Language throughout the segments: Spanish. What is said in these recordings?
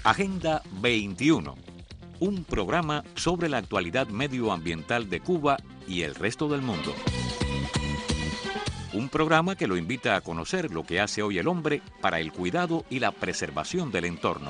Agenda 21, un programa sobre la actualidad medioambiental de Cuba y el resto del mundo. Un programa que lo invita a conocer lo que hace hoy el hombre para el cuidado y la preservación del entorno.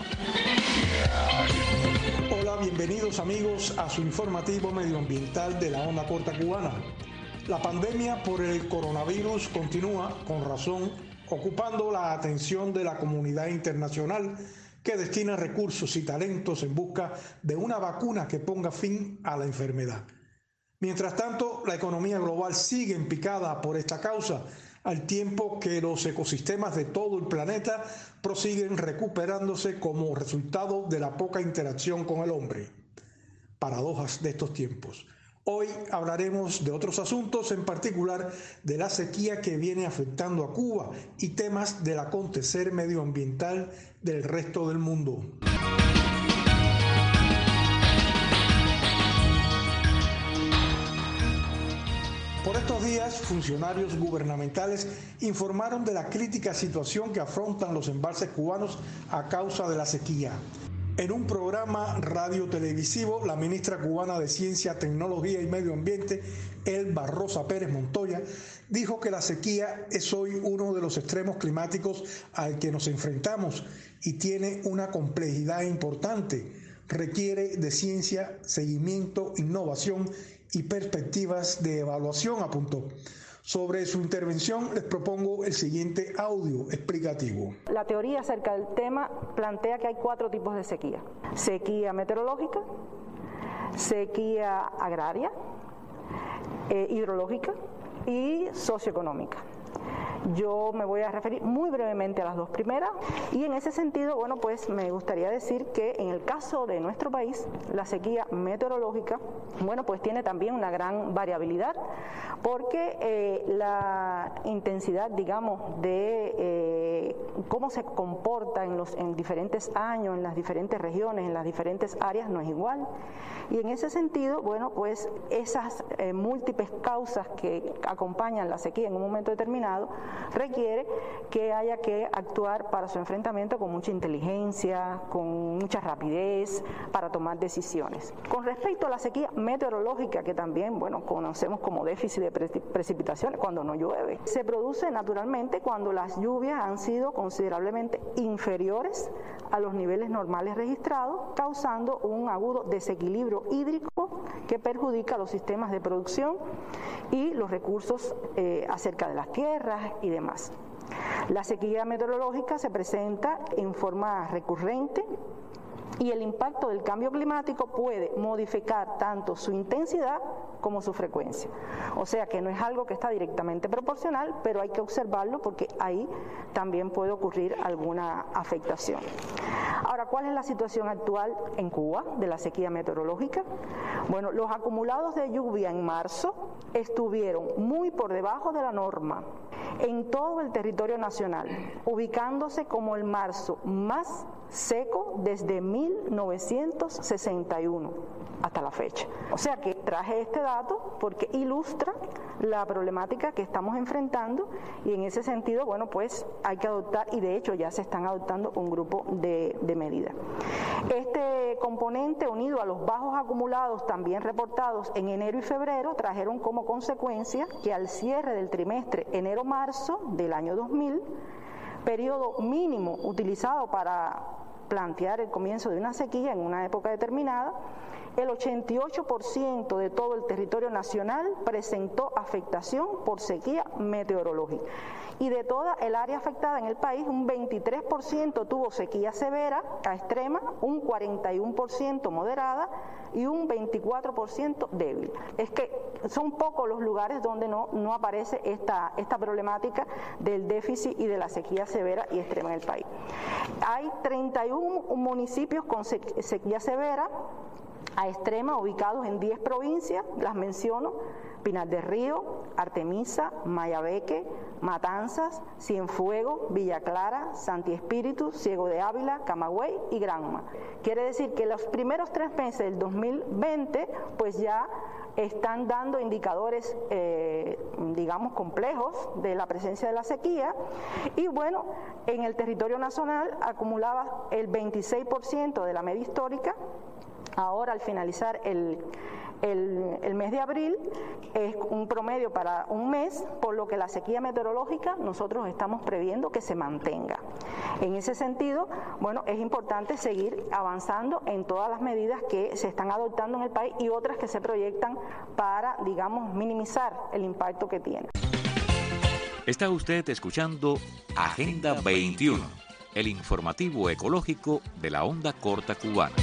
Hola, bienvenidos amigos a su informativo medioambiental de la onda corta cubana. La pandemia por el coronavirus continúa, con razón, ocupando la atención de la comunidad internacional que destina recursos y talentos en busca de una vacuna que ponga fin a la enfermedad. Mientras tanto, la economía global sigue en picada por esta causa, al tiempo que los ecosistemas de todo el planeta prosiguen recuperándose como resultado de la poca interacción con el hombre. Paradojas de estos tiempos. Hoy hablaremos de otros asuntos, en particular de la sequía que viene afectando a Cuba y temas del acontecer medioambiental del resto del mundo. Por estos días, funcionarios gubernamentales informaron de la crítica situación que afrontan los embalses cubanos a causa de la sequía. En un programa radio-televisivo, la ministra cubana de Ciencia, Tecnología y Medio Ambiente, Elba Rosa Pérez Montoya, dijo que la sequía es hoy uno de los extremos climáticos al que nos enfrentamos y tiene una complejidad importante. Requiere de ciencia, seguimiento, innovación y perspectivas de evaluación, apuntó. Sobre su intervención les propongo el siguiente audio explicativo. La teoría acerca del tema plantea que hay 4 tipos de sequía. Sequía meteorológica, sequía agraria, hidrológica y socioeconómica. Yo me voy a referir muy brevemente a las 2 primeras y en ese sentido, bueno, pues me gustaría decir que en el caso de nuestro país, la sequía meteorológica, bueno, pues tiene también una gran variabilidad porque la intensidad, digamos, de cómo se comporta en diferentes años, en las diferentes regiones, en las diferentes áreas no es igual. Y en ese sentido, bueno, pues esas múltiples causas que acompañan la sequía en un momento determinado requiere que haya que actuar para su enfrentamiento con mucha inteligencia, con mucha rapidez, para tomar decisiones. Con respecto a la sequía meteorológica, que también, bueno, conocemos como déficit de precipitaciones, cuando no llueve, se produce naturalmente cuando las lluvias han sido considerablemente inferiores a los niveles normales registrados, causando un agudo desequilibrio hídrico que perjudica los sistemas de producción y los recursos acerca de las tierras y demás. La sequía meteorológica se presenta en forma recurrente y el impacto del cambio climático puede modificar tanto su intensidad como su frecuencia. O sea que no es algo que está directamente proporcional, pero hay que observarlo porque ahí también puede ocurrir alguna afectación. Ahora, ¿cuál es la situación actual en Cuba de la sequía meteorológica? Bueno, los acumulados de lluvia en marzo estuvieron muy por debajo de la norma en todo el territorio nacional, ubicándose como el marzo más seco desde 1961 hasta la fecha. O sea que traje este dato porque ilustra la problemática que estamos enfrentando y en ese sentido, bueno, pues hay que adoptar, y de hecho ya se están adoptando un grupo de medidas. Este componente, unido a los bajos acumulados también reportados en enero y febrero, trajeron como consecuencia que al cierre del trimestre enero-marzo del año 2000, periodo mínimo utilizado para plantear el comienzo de una sequía en una época determinada, el 88% de todo el territorio nacional presentó afectación por sequía meteorológica. Y de toda el área afectada en el país, un 23% tuvo sequía severa a extrema, un 41% moderada y un 24% débil. Es que son pocos los lugares donde no aparece esta problemática del déficit y de la sequía severa y extrema en el país. Hay 31 municipios con sequía severa a extrema, ubicados en 10 provincias, las menciono: Pinar del Río, Artemisa, Mayabeque, Matanzas, Cienfuegos, Villa Clara, Santi Espíritu, Ciego de Ávila, Camagüey y Granma. Quiere decir que los primeros 3 meses del 2020 pues ya están dando indicadores, digamos, complejos de la presencia de la sequía, y bueno, en el territorio nacional acumulaba el 26% de la media histórica. Ahora, al finalizar el mes de abril, es un promedio para un mes, por lo que la sequía meteorológica nosotros estamos previendo que se mantenga. En ese sentido, bueno, es importante seguir avanzando en todas las medidas que se están adoptando en el país y otras que se proyectan para, digamos, minimizar el impacto que tiene. Está usted escuchando Agenda 21, el informativo ecológico de la onda corta cubana.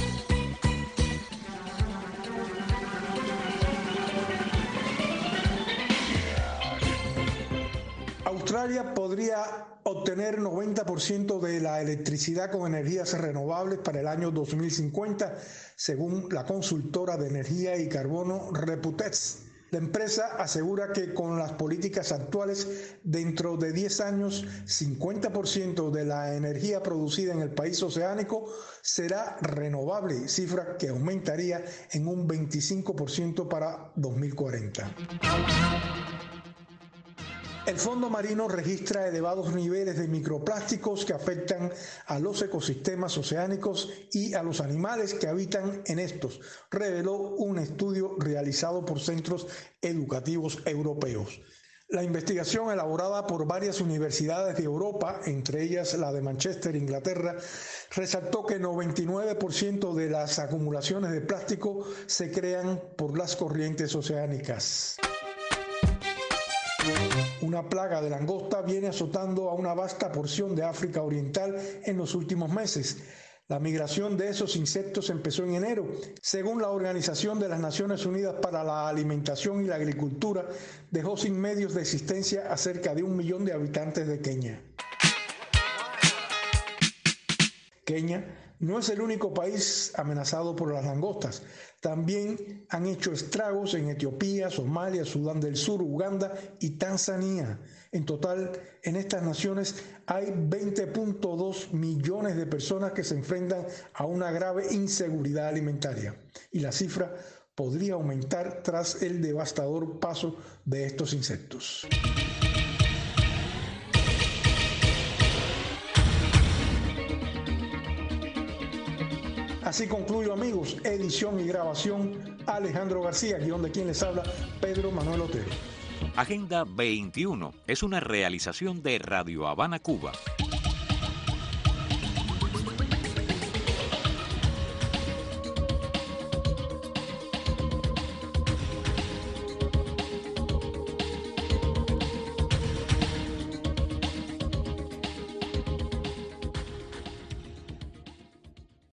Australia podría obtener 90% de la electricidad con energías renovables para el año 2050, según la consultora de energía y carbono Reputex. La empresa asegura que con las políticas actuales, dentro de 10 años, 50% de la energía producida en el país oceánico será renovable, cifra que aumentaría en un 25% para 2040. El fondo marino registra elevados niveles de microplásticos que afectan a los ecosistemas oceánicos y a los animales que habitan en estos, reveló un estudio realizado por centros educativos europeos. La investigación, elaborada por varias universidades de Europa, entre ellas la de Manchester, Inglaterra, resaltó que 99% de las acumulaciones de plástico se crean por las corrientes oceánicas. Una plaga de langosta viene azotando a una vasta porción de África Oriental en los últimos meses. La migración de esos insectos empezó en enero. Según la Organización de las Naciones Unidas para la Alimentación y la Agricultura, dejó sin medios de existencia a cerca de 1 millón de habitantes de Kenia. Kenia no es el único país amenazado por las langostas. También han hecho estragos en Etiopía, Somalia, Sudán del Sur, Uganda y Tanzania. En total, en estas naciones hay 20.2 millones de personas que se enfrentan a una grave inseguridad alimentaria. Y la cifra podría aumentar tras el devastador paso de estos insectos. Así concluyo, amigos. Edición y grabación, Alejandro García. Guión de quien les habla, Pedro Manuel Otero. Agenda 21 es una realización de Radio Habana, Cuba.